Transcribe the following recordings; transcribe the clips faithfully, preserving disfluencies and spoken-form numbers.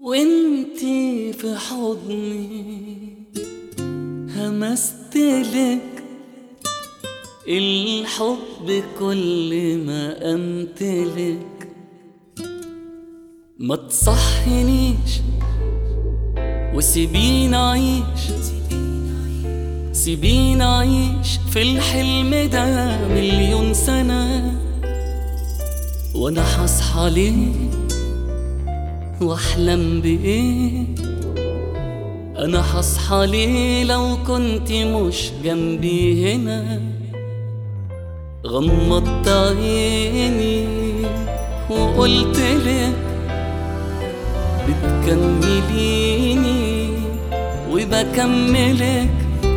وانتي في حضني همستلك الحب كل ما امتلك. ما تصحنيش وسيبيني اعيش، سيبيني اعيش في الحلم ده مليون سنة، وانا حصحى ليه واحلم بايه؟ انا حصحى ليه لو كنت مش جنبي هنا؟ غمضت عيني وقلت لك بتكمليني وبكملك،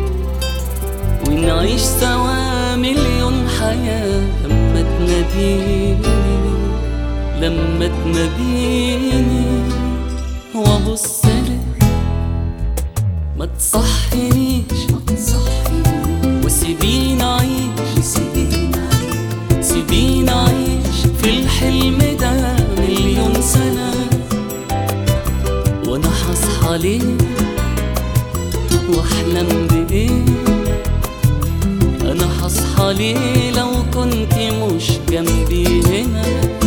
ونعيش سوا مليون حياة لما تناديني، لما تناديني وابصلك. ما تصحنيش وسيبيني اعيش، سيبيني اعيش في الحلم ده مليون سنة، وانا حصحى ليه واحلم بايه؟ انا حصحى ليه لو كنت مش جنبي هنا؟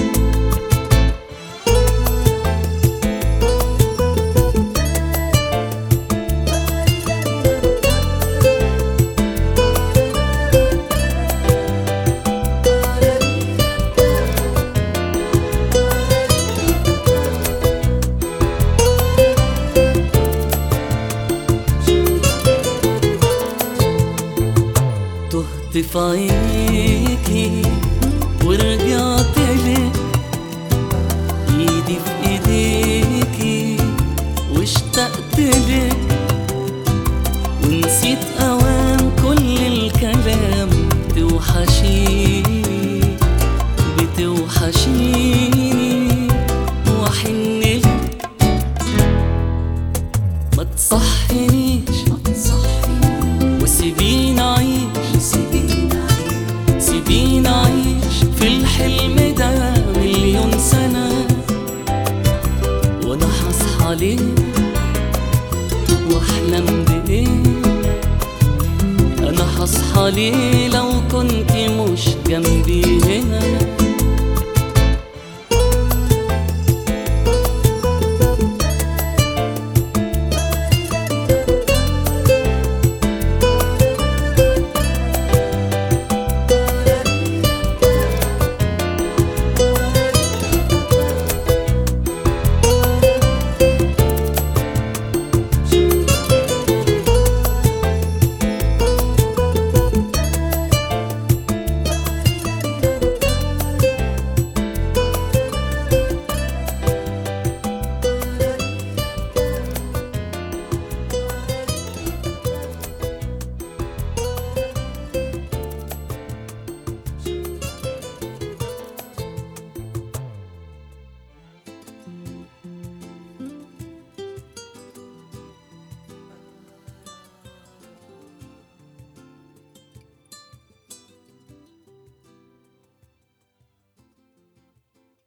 تهت في عينيكي ورجعت لك، ايدي في ايديكي واشتقت لك، ونسيت اوام كل الكلام. بتوحشيني بتوحشيني واحن لك. ما تصحنيش وسيبيني اعيش، سيبيني اعيش في الحلم ده مليون سنة، وانا حصحى ليه واحلم بايه؟ انا حصحى ليه لو كنت مش جنبي هنا؟